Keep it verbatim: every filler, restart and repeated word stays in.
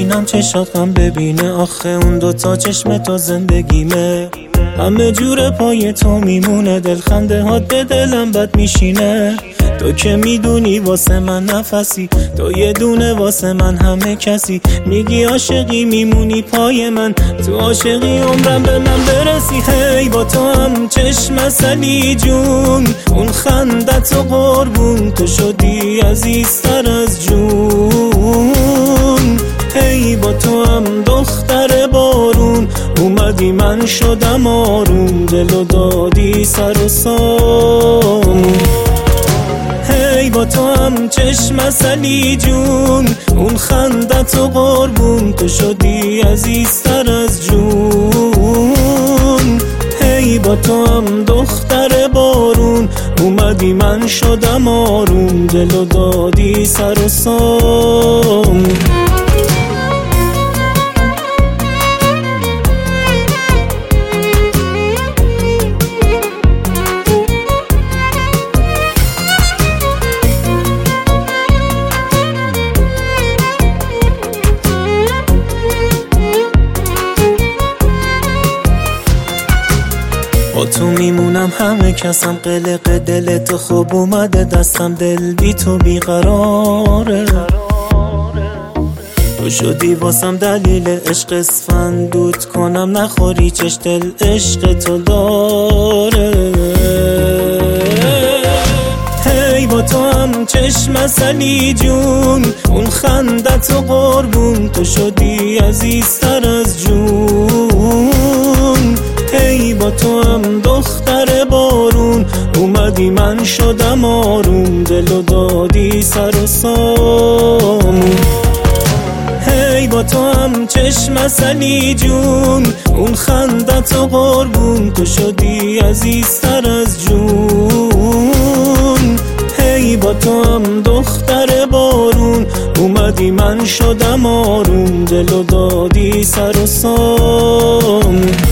ببینم چشات غم ببینه، آخه اون دوتا چشم تو زندگیمه. همه جور پای تو میمونه، دلخنده هات به دلم بد میشینه. تو که میدونی واسه من نفسی، تو یه دونه واسه من همه کسی. میگی عاشقی میمونی پای من، تو عاشقی عمرم به من برسی. هی با تو هم چشم عسلی جون، اون خندت و قربون، تو شدی عزیزتر از جون. هی با تو هم دختر بارون، اومدی من شدم آروم، دلو دادی سر و سام. هی با تو هم چشم عسلی جون، اون خندت و قربون، تو شدی عزیزتر از جون. هی با تو هم دختر بارون، اومدی من شدم آروم، دلو دادی سر و سام. با تو میمونم همه کسم، قلق دل تو خوب اومده دستم، دل بی تو بیقراره. تو شدی واسم دلیل عشق، اسفندود کنم نخوری چش، دل عشق تو داره. هی با تو هم چشم عسلی جون، اون خندت و قربون، تو شدی عزیزتر از جون. هی با تو هم دختر بارون، اومدی من شدم آروم، دلو دادی سر و سام. هی با تو هم چشم عسلی جون، اون خندت و قربون، تو شدی عزیزتر از جون. هی با تو هم دختر بارون، اومدی من شدم آروم، دلو دادی سر و سام.